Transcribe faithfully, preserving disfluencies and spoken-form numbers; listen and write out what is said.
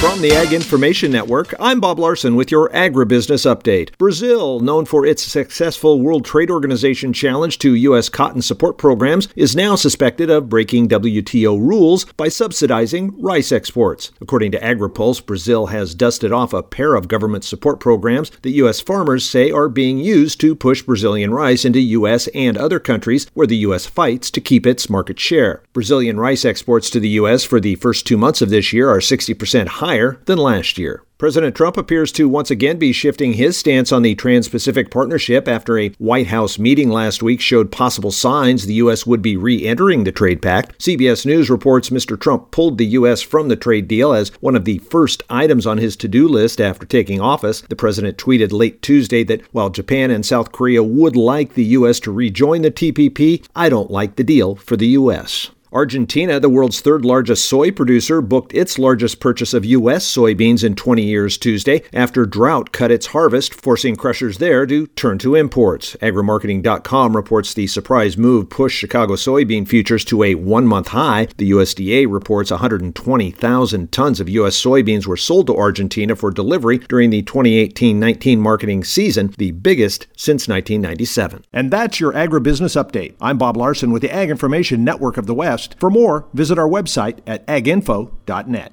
From the Ag Information Network, I'm Bob Larson with your agribusiness update. Brazil, known for its successful World Trade Organization challenge to U S cotton support programs, is now suspected of breaking W T O rules by subsidizing rice exports. According to AgriPulse, Brazil has dusted off a pair of government support programs that U S farmers say are being used to push Brazilian rice into U S and other countries where the U S fights to keep its market share. Brazilian rice exports to the U S for the first two months of this year are sixty percent higher than last year. President Trump appears to once again be shifting his stance on the Trans-Pacific Partnership after a White House meeting last week showed possible signs the U S would be re-entering the trade pact. C B S News reports Mister Trump pulled the U S from the trade deal as one of the first items on his to-do list after taking office. The president tweeted late Tuesday that while Japan and South Korea would like the U S to rejoin the T P P, I don't like the deal for the U S. Argentina, the world's third largest soy producer, booked its largest purchase of U S soybeans in twenty years Tuesday after drought cut its harvest, forcing crushers there to turn to imports. Agrimarketing dot com reports the surprise move pushed Chicago soybean futures to a one-month high. The U S D A reports one hundred twenty thousand tons of U S soybeans were sold to Argentina for delivery during the twenty eighteen nineteen marketing season, the biggest since nineteen ninety-seven. And that's your agribusiness update. I'm Bob Larson with the Ag Information Network of the West. For more, visit our website at ag info dot net.